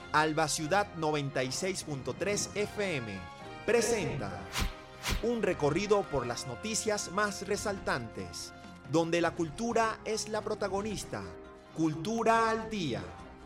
Alba Ciudad 96.3 FM presenta un recorrido por las noticias más resaltantes, donde la cultura es la protagonista. Cultura al día.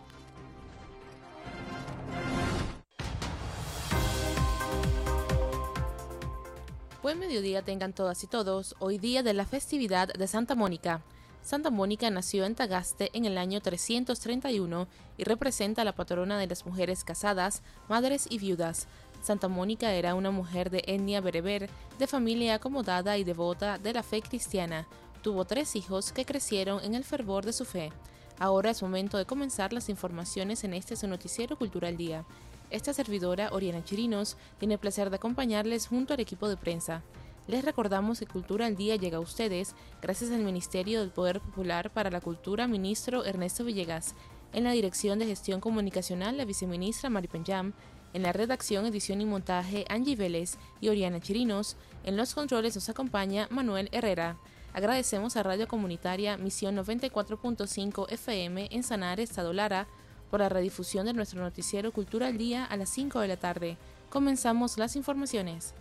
Buen mediodía tengan todas y todos, hoy día de la festividad de Santa Mónica. Santa Mónica nació en Tagaste en el año 331 y representa a la patrona de las mujeres casadas, madres y viudas. Santa Mónica era una mujer de etnia bereber, de familia acomodada y devota de la fe cristiana. Tuvo 3 hijos que crecieron en el fervor de su fe. Ahora es momento de comenzar las informaciones en este su noticiero Cultura al Día. Esta servidora, Oriana Chirinos, tiene el placer de acompañarles junto al equipo de prensa. Les recordamos que Cultura al Día llega a ustedes gracias al Ministerio del Poder Popular para la Cultura, ministro Ernesto Villegas. En la Dirección de Gestión Comunicacional, la viceministra Mari Penyam. En la redacción, edición y montaje, Angie Vélez y Oriana Chirinos. En los controles nos acompaña Manuel Herrera. Agradecemos a Radio Comunitaria Misión 94.5 FM en Sanare, Estado Lara, por la redifusión de nuestro noticiero Cultura al Día a las 5 de la tarde. Comenzamos las informaciones.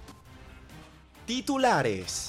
Titulares.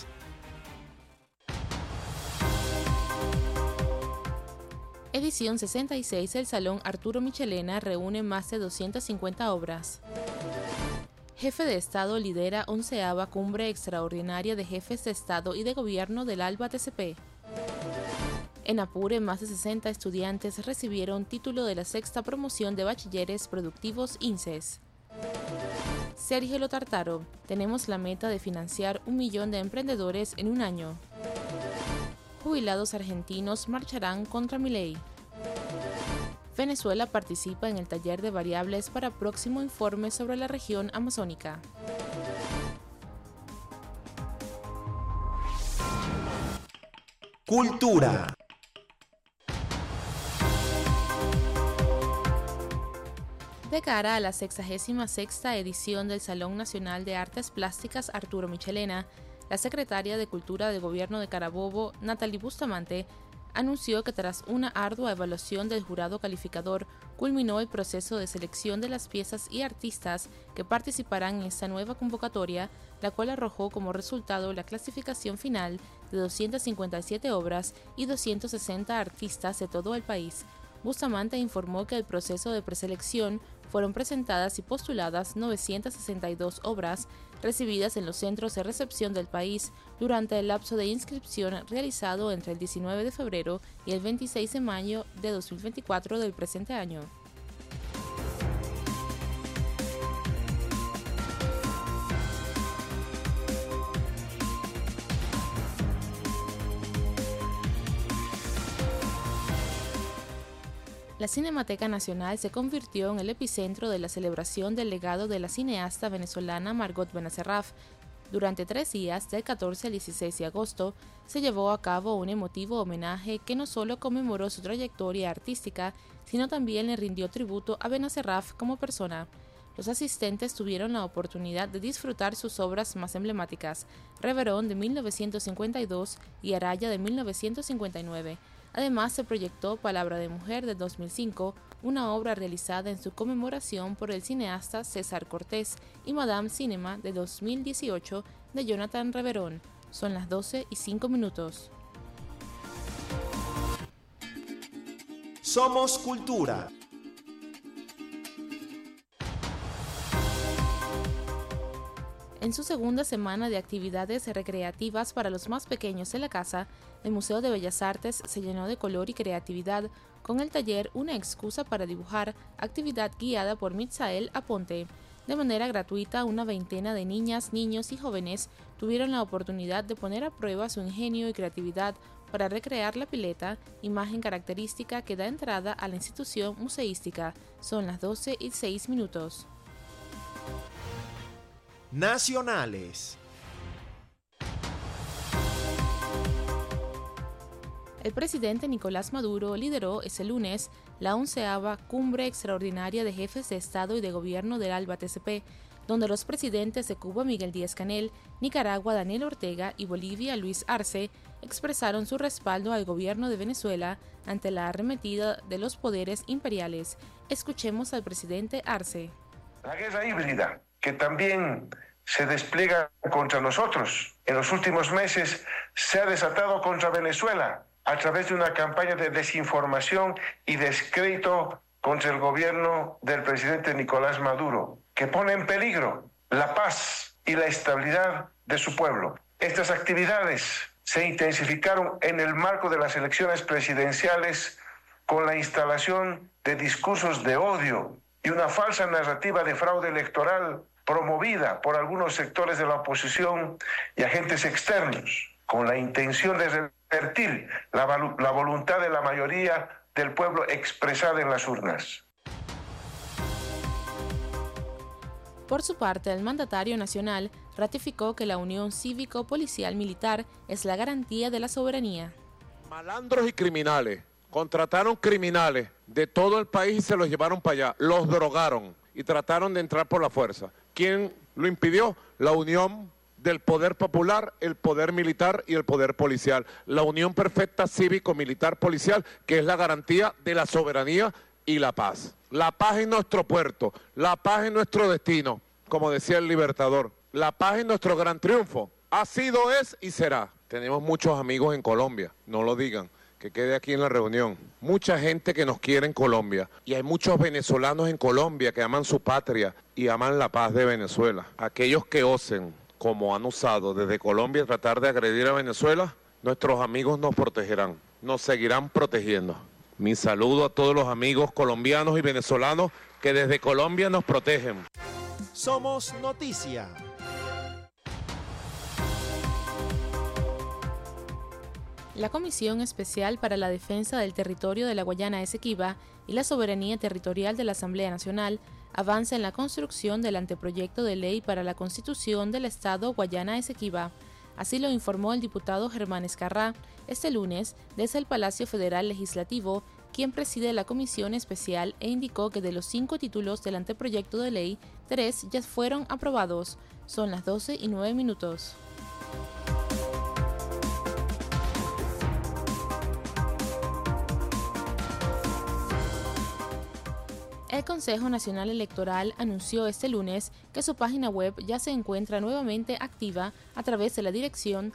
Edición 66, el Salón Arturo Michelena reúne más de 250 obras. Jefe de Estado lidera 11ª Cumbre Extraordinaria de Jefes de Estado y de Gobierno del ALBA TCP. En Apure, más de 60 estudiantes recibieron título de la 6ª promoción de Bachilleres Productivos INSES. Sergio Lotartaro, tenemos la meta de financiar 1 millón de emprendedores en un año. Jubilados argentinos marcharán contra Milei. Venezuela participa en el taller de variables para próximo informe sobre la región amazónica. Cultura. De cara a la 66ª edición del Salón Nacional de Artes Plásticas Arturo Michelena, la secretaria de Cultura del Gobierno de Carabobo, Natalie Bustamante, anunció que tras una ardua evaluación del jurado calificador, culminó el proceso de selección de las piezas y artistas que participarán en esta nueva convocatoria, la cual arrojó como resultado la clasificación final de 257 obras y 260 artistas de todo el país. Bustamante informó que el proceso de preselección fueron presentadas y postuladas 962 obras recibidas en los centros de recepción del país durante el lapso de inscripción realizado entre el 19 de febrero y el 26 de mayo de 2024 del presente año. La Cinemateca Nacional se convirtió en el epicentro de la celebración del legado de la cineasta venezolana Margot Benacerraf. Durante 3 días, del 14 al 16 de agosto, se llevó a cabo un emotivo homenaje que no solo conmemoró su trayectoria artística, sino también le rindió tributo a Benacerraf como persona. Los asistentes tuvieron la oportunidad de disfrutar sus obras más emblemáticas, Reverón de 1952 y Araya de 1959. Además, se proyectó Palabra de Mujer de 2005, una obra realizada en su conmemoración por el cineasta César Cortés, y Madame Cinema de 2018 de Jonathan Reverón. Son las 12:05. Somos Cultura. En su segunda semana de actividades recreativas para los más pequeños de la casa, el Museo de Bellas Artes se llenó de color y creatividad con el taller Una excusa para dibujar, actividad guiada por Mitzael Aponte. De manera gratuita, una veintena de niñas, niños y jóvenes tuvieron la oportunidad de poner a prueba su ingenio y creatividad para recrear la pileta, imagen característica que da entrada a la institución museística. Son las 12:06. Nacionales. El presidente Nicolás Maduro lideró ese lunes la 11ª Cumbre Extraordinaria de Jefes de Estado y de Gobierno del ALBA TCP, donde los presidentes de Cuba Miguel Díaz-Canel, Nicaragua Daniel Ortega y Bolivia Luis Arce expresaron su respaldo al gobierno de Venezuela ante la arremetida de los poderes imperiales. Escuchemos al presidente Arce. La guerra híbrida, que también se despliega contra nosotros, en los últimos meses se ha desatado contra Venezuela a través de una campaña de desinformación y descrédito contra el gobierno del presidente Nicolás Maduro, que pone en peligro la paz y la estabilidad de su pueblo. Estas actividades se intensificaron en el marco de las elecciones presidenciales con la instalación de discursos de odio y una falsa narrativa de fraude electoral promovida por algunos sectores de la oposición y agentes externos, con la intención de revertir la voluntad de la mayoría del pueblo expresada en las urnas. Por su parte, el mandatario nacional ratificó que la unión cívico-policial-militar es la garantía de la soberanía. Malandros y criminales contrataron criminales de todo el país y se los llevaron para allá, los drogaron y trataron de entrar por la fuerza. ¿Quién lo impidió? La unión del poder popular, el poder militar y el poder policial. La unión perfecta cívico-militar-policial, que es la garantía de la soberanía y la paz. La paz es nuestro puerto, la paz es nuestro destino, como decía el Libertador. La paz es nuestro gran triunfo. Ha sido, es y será. Tenemos muchos amigos en Colombia, no lo digan, que quede aquí en la reunión. Mucha gente que nos quiere en Colombia. Y hay muchos venezolanos en Colombia que aman su patria y aman la paz de Venezuela. Aquellos que osen, como han usado desde Colombia, tratar de agredir a Venezuela, nuestros amigos nos protegerán, nos seguirán protegiendo. Mi saludo a todos los amigos colombianos y venezolanos que desde Colombia nos protegen. Somos Noticia. La Comisión Especial para la Defensa del Territorio de la Guayana Esequiba y la Soberanía Territorial de la Asamblea Nacional avanza en la construcción del anteproyecto de ley para la constitución del Estado Guayana Esequiba. Así lo informó el diputado Germán Escarrá este lunes desde el Palacio Federal Legislativo, quien preside la comisión especial, e indicó que de los 5 títulos del anteproyecto de ley, 3 ya fueron aprobados. Son las 12:09. El Consejo Nacional Electoral anunció este lunes que su página web ya se encuentra nuevamente activa a través de la dirección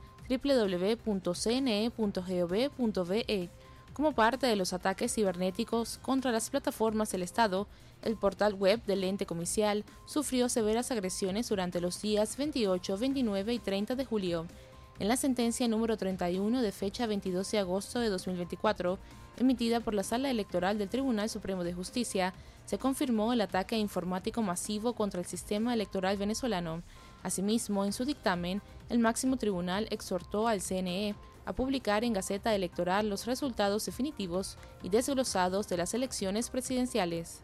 www.cne.gov.be. Como parte de los ataques cibernéticos contra las plataformas del Estado, el portal web del ente comicial sufrió severas agresiones durante los días 28, 29 y 30 de julio. En la sentencia número 31 de fecha 22 de agosto de 2024, emitida por la Sala Electoral del Tribunal Supremo de Justicia, se confirmó el ataque informático masivo contra el sistema electoral venezolano. Asimismo, en su dictamen, el máximo tribunal exhortó al CNE a publicar en Gaceta Electoral los resultados definitivos y desglosados de las elecciones presidenciales.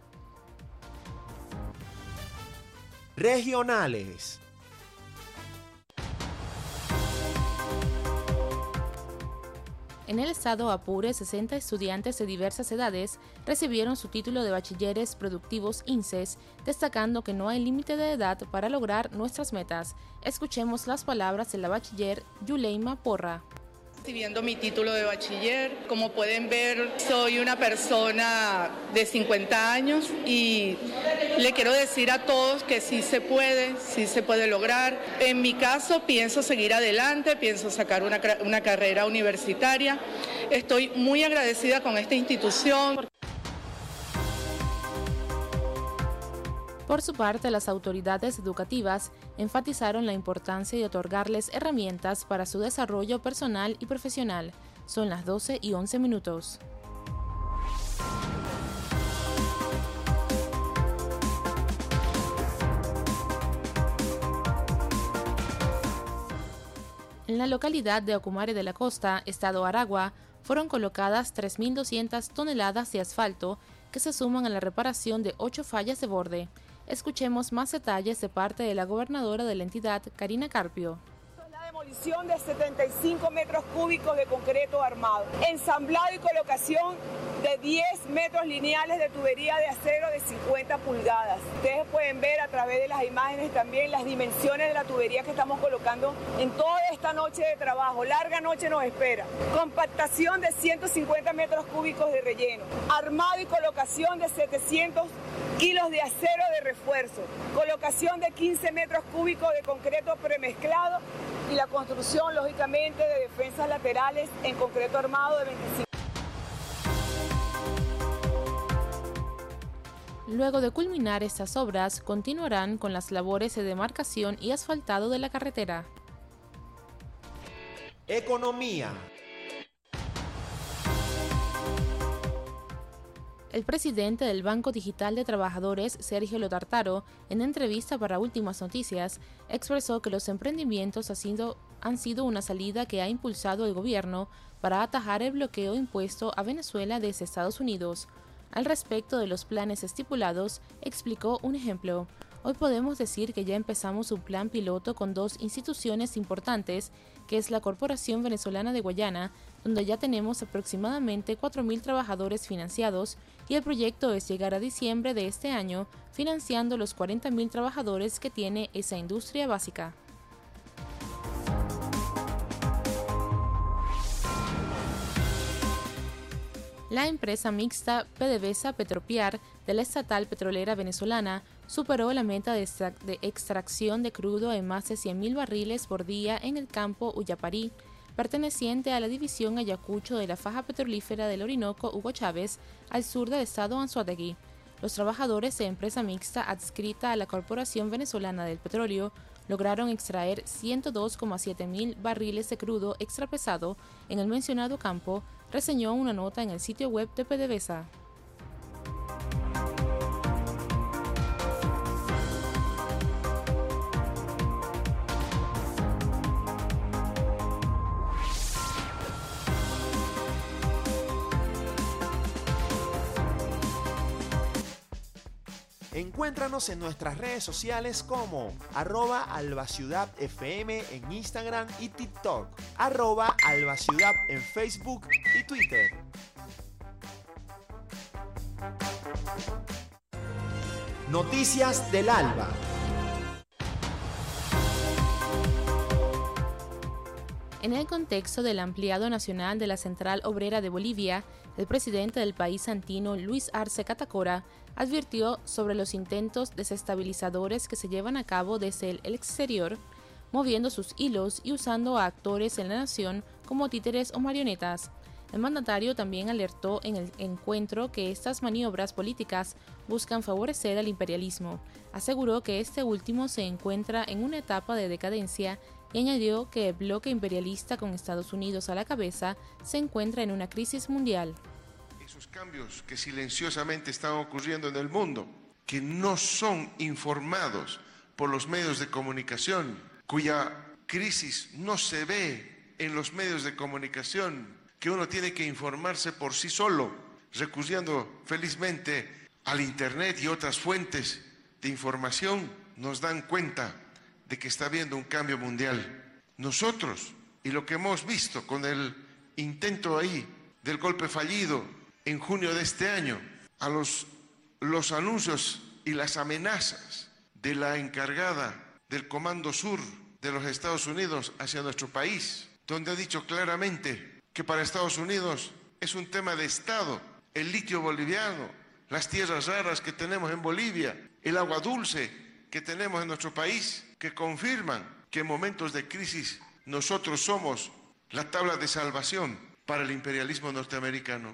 Regionales. En el estado Apure, 60 estudiantes de diversas edades recibieron su título de bachilleres productivos INSES, destacando que no hay límite de edad para lograr nuestras metas. Escuchemos las palabras de la bachiller Yuleima Porra. Recibiendo mi título de bachiller, como pueden ver, soy una persona de 50 años y le quiero decir a todos que sí se puede lograr. En mi caso, pienso seguir adelante, pienso sacar una carrera universitaria. Estoy muy agradecida con esta institución. Por su parte, las autoridades educativas enfatizaron la importancia de otorgarles herramientas para su desarrollo personal y profesional. Son las 12:11. En la localidad de Ocumare de la Costa, estado Aragua, fueron colocadas 3.200 toneladas de asfalto que se suman a la reparación de 8 fallas de borde. Escuchemos más detalles de parte de la gobernadora de la entidad, Karina Carpio. La adición de 75 metros cúbicos de concreto armado, ensamblado y colocación de 10 metros lineales de tubería de acero de 50 pulgadas. Ustedes pueden ver a través de las imágenes también las dimensiones de la tubería que estamos colocando en toda esta noche de trabajo. Larga noche nos espera. Compactación de 150 metros cúbicos de relleno, armado y colocación de 700 kilos de acero de refuerzo, colocación de 15 metros cúbicos de concreto premezclado y la construcción, lógicamente, de defensas laterales en concreto armado de 25. Luego de culminar estas obras, continuarán con las labores de demarcación y asfaltado de la carretera. Economía. El presidente del Banco Digital de Trabajadores, Sergio Lotartaro, en entrevista para Últimas Noticias, expresó que los emprendimientos han sido una salida que ha impulsado el gobierno para atajar el bloqueo impuesto a Venezuela desde Estados Unidos. Al respecto de los planes estipulados, explicó un ejemplo. Hoy podemos decir que ya empezamos un plan piloto con dos instituciones importantes, que es la Corporación Venezolana de Guayana, donde ya tenemos aproximadamente 4.000 trabajadores financiados, y el proyecto es llegar a diciembre de este año financiando los 40.000 trabajadores que tiene esa industria básica. La empresa mixta PDVSA Petropiar de la estatal petrolera venezolana superó la meta de extracción de crudo en más de 100.000 barriles por día en el campo Ullaparí, perteneciente a la división Ayacucho de la faja petrolífera del Orinoco Hugo Chávez, al sur del estado Anzoátegui. Los trabajadores de empresa mixta adscrita a la Corporación Venezolana del Petróleo lograron extraer 102,7 mil barriles de crudo extrapesado en el mencionado campo, reseñó una nota en el sitio web de PDVSA. Encuéntranos en nuestras redes sociales como @albaciudadfm en Instagram y TikTok, @albaciudad en Facebook y Twitter. Noticias del Alba. En el contexto del ampliado nacional de la Central Obrera de Bolivia, el presidente del país andino, Luis Arce Catacora, advirtió sobre los intentos desestabilizadores que se llevan a cabo desde el exterior, moviendo sus hilos y usando a actores en la nación como títeres o marionetas. El mandatario también alertó en el encuentro que estas maniobras políticas buscan favorecer al imperialismo. Aseguró que este último se encuentra en una etapa de decadencia y añadió que el bloque imperialista con Estados Unidos a la cabeza se encuentra en una crisis mundial. Esos cambios que silenciosamente están ocurriendo en el mundo, que no son informados por los medios de comunicación, cuya crisis no se ve en los medios de comunicación, que uno tiene que informarse por sí solo, recurriendo felizmente al Internet y otras fuentes de información, nos dan cuenta de que está habiendo un cambio mundial. Nosotros, y lo que hemos visto con el intento ahí del golpe fallido en junio de este año, a los anuncios y las amenazas de la encargada del Comando Sur de los Estados Unidos hacia nuestro país, donde ha dicho claramente que para Estados Unidos es un tema de Estado, el litio boliviano, las tierras raras que tenemos en Bolivia, el agua dulce que tenemos en nuestro país, que confirman que en momentos de crisis nosotros somos la tabla de salvación para el imperialismo norteamericano.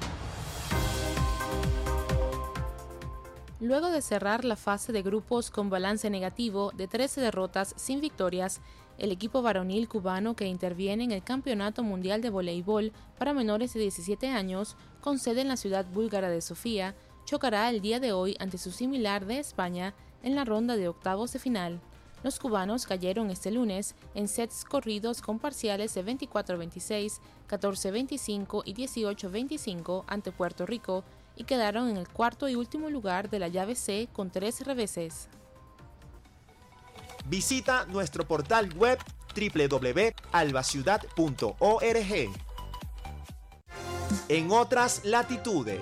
Luego de cerrar la fase de grupos con balance negativo de 13 derrotas sin victorias, el equipo varonil cubano que interviene en el Campeonato Mundial de Voleibol para menores de 17 años, con sede en la ciudad búlgara de Sofía, chocará el día de hoy ante su similar de España en la ronda de octavos de final. Los cubanos cayeron este lunes en sets corridos con parciales de 24-26, 14-25 y 18-25 ante Puerto Rico, y quedaron en el cuarto y último lugar de la llave C con 3 reveses. Visita nuestro portal web www.albaciudad.org. En otras latitudes.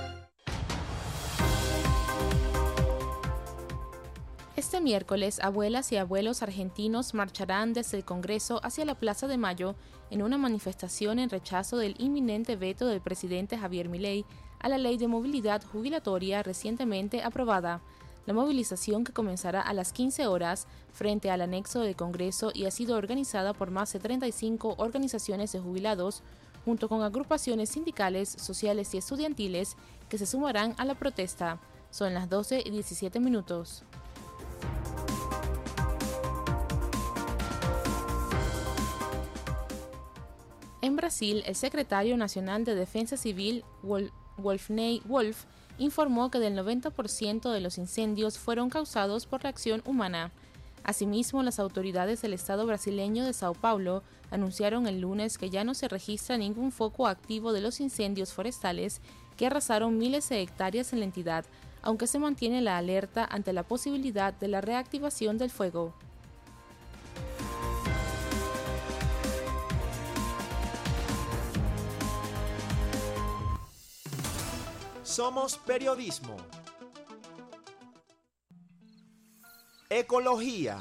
Este miércoles, abuelas y abuelos argentinos marcharán desde el Congreso hacia la Plaza de Mayo en una manifestación en rechazo del inminente veto del presidente Javier Milei a la Ley de Movilidad Jubilatoria recientemente aprobada. La movilización, que comenzará a las 15 horas frente al anexo del Congreso y ha sido organizada por más de 35 organizaciones de jubilados, junto con agrupaciones sindicales, sociales y estudiantiles que se sumarán a la protesta. Son las 12:17. En Brasil, el secretario nacional de Defensa Civil, Wolfney Wolf, informó que del 90% de los incendios fueron causados por la acción humana. Asimismo, las autoridades del estado brasileño de Sao Paulo anunciaron el lunes que ya no se registra ningún foco activo de los incendios forestales que arrasaron miles de hectáreas en la entidad, aunque se mantiene la alerta ante la posibilidad de la reactivación del fuego. Somos periodismo. Ecología.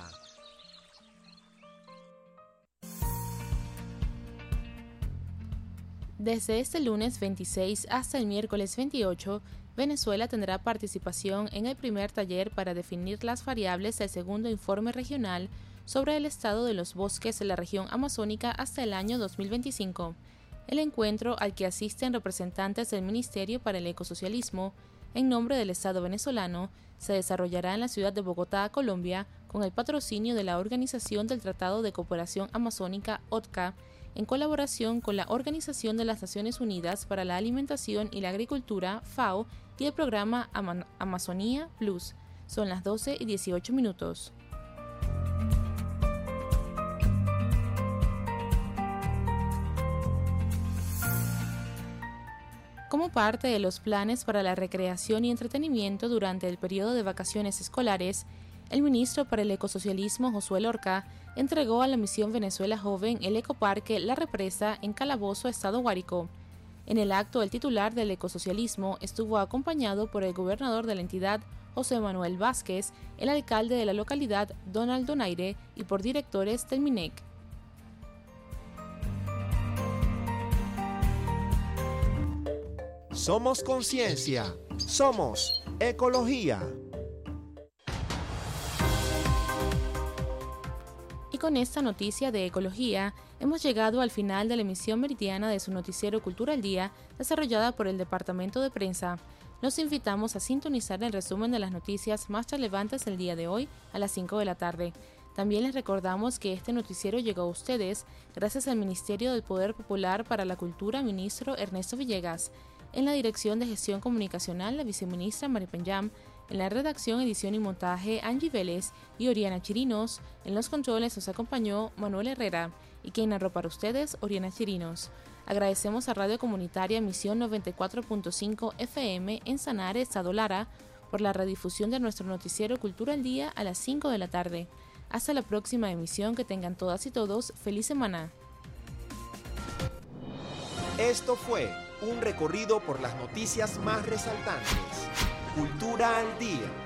Desde este lunes 26 hasta el miércoles 28, Venezuela tendrá participación en el primer taller para definir las variables del segundo informe regional sobre el estado de los bosques de la región amazónica hasta el año 2025. El encuentro, al que asisten representantes del Ministerio para el Ecosocialismo, en nombre del Estado venezolano, se desarrollará en la ciudad de Bogotá, Colombia, con el patrocinio de la Organización del Tratado de Cooperación Amazónica, OTCA, en colaboración con la Organización de las Naciones Unidas para la Alimentación y la Agricultura, FAO, y el programa Amazonía Plus. Son las 12:18. Como parte de los planes para la recreación y entretenimiento durante el periodo de vacaciones escolares, el ministro para el Ecosocialismo, Josué Lorca, entregó a la Misión Venezuela Joven el ecoparque La Represa en Calabozo, Estado Guárico. En el acto, el titular del Ecosocialismo estuvo acompañado por el gobernador de la entidad, José Manuel Vázquez, el alcalde de la localidad, Donald Donaire, y por directores del MINEC. Somos conciencia. Somos ecología. Y con esta noticia de ecología, hemos llegado al final de la emisión meridiana de su noticiero Cultura al Día, desarrollada por el Departamento de Prensa. Los invitamos a sintonizar el resumen de las noticias más relevantes del día de hoy a las 5 de la tarde. También les recordamos que este noticiero llegó a ustedes gracias al Ministerio del Poder Popular para la Cultura, ministro Ernesto Villegas. En la Dirección de Gestión Comunicacional, la viceministra Mari Penyam. En la redacción, edición y montaje, Angie Vélez y Oriana Chirinos. En los controles nos acompañó Manuel Herrera. Y quien narró para ustedes, Oriana Chirinos. Agradecemos a Radio Comunitaria Misión 94.5 FM en Sanare, Estado Lara, por la redifusión de nuestro noticiero Cultura al Día a las 5 de la tarde. Hasta la próxima emisión, que tengan todas y todos feliz semana. Esto fue un recorrido por las noticias más resaltantes. Cultura al Día.